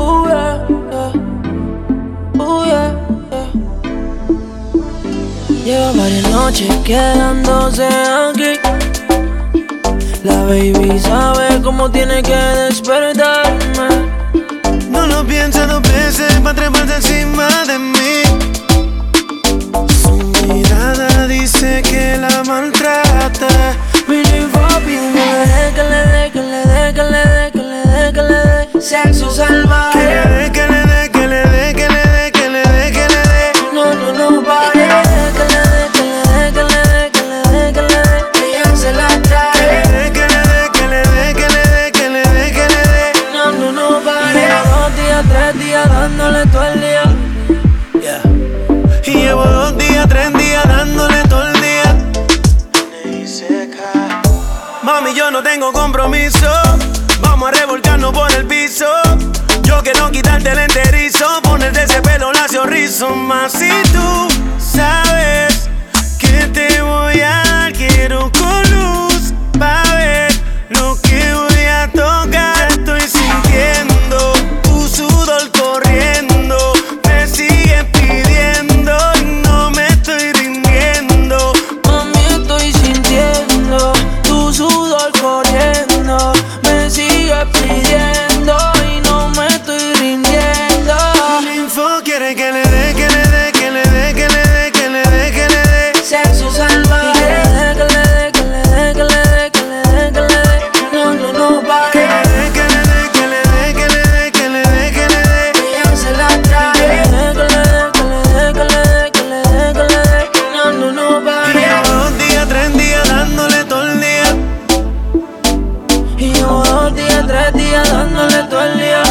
yeah, yeah. Yeah, yeah. Lleva varias noches quedándose aquí. La baby sabe cómo tiene que despertarme. No lo piensa dos veces pa' treparse encima de mí. Su mirada dice que la maltrata. Mini papi, no deje que le dé, que le dé, que le dé, que le dé, que le dé sexo salvaje. Que le dé, que le dé, que le dé, que le dé, que le dé, que le dé. No, no, no pare. Que le dé, que le dé, que le dé, que le dé, que le dé. Ella se la trae. Que le dé, que le dé, que le dé, que le dé, que le dé, que le dé. No, no, no pare. Llevo 2 días, 3 días dándole todo el día. Y llevo 2 días, 3 días dándole todo el día. Mami, yo no tengo compromiso. Vamos a revolcarnos por el piso. Yo quiero quitarte el enterizo, ponerte ese pelo lacio rizo. Más si tú sabes que te voy a dar, quiero con luz pa' ver lo que voy a tocar. Estoy sintiendo tu sudor corriendo, me sigues pidiendo y no me estoy rindiendo. Mami, estoy sintiendo tu sudor corriendo, me sigue pidiendo y no me estoy rindiendo. La info quiere que le dé, que le dé, que le dé, que le dé, que le dé, que le dé. Sexo salvaje. Que le dé, que le dé, que le dé, que le dé, que le dé. No, no, no pare. Que le dé, que le dé, que le dé, que le dé, que le dé, que le dé. Ella se la trae. Que le dé, que le dé, que le dé, que le dé, que le dé, que le dé. No, no, no Y pare. llevo 2 días, 3 días dándole todo el día. Y llevo 2 días, 3 días dándole todo el día.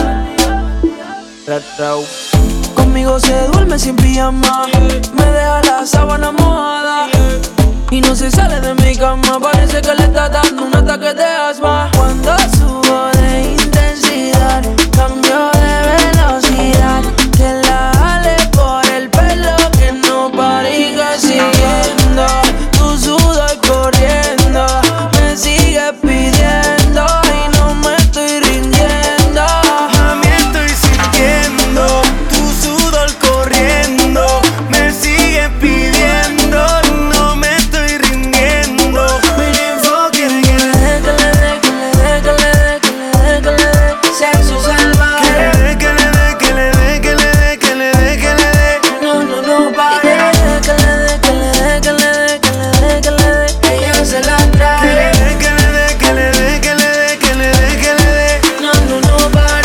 Conmigo se duerme sin pijama, me deja la sábana mojada y no se sale de mi cama. Parece que le está dando un ataque de asma. Cuando subo de intensidad, cambio de velocidad, que la jale por el pelo, que no pare y que siguiendo tu sudor corriendo, me sigue pidiendo y no me estoy rindiendo. Mami, estoy sintiendo tu sudor corriendo, me sigue pidiendo, no me estoy rindiendo. Mi info quiere que le dé, Que le dé, que le dé, que le dé, que le dé, que le dé sexo salvaje. que le dé, que le dé, que le dé, que le dé, que le dé, que le dé. No, no, no pare. Que le dé, que le dé, que le dé, que le dé, que le dé. Ella se la Que le trae. dé, que le dé, que le dé, que le dé, que le dé, que le dé. No, no, no pare.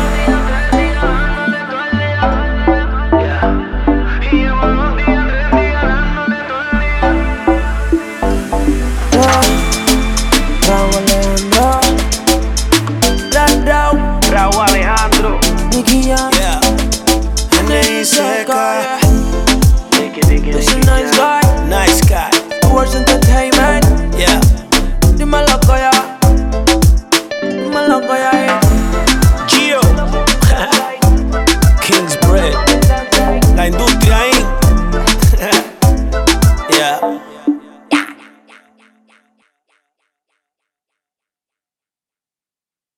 Raúl Alejandro. Nicky Jam, Yeah. N.I.C.K. Nicky, This is a nice guy. Nice guy. Words entertainment.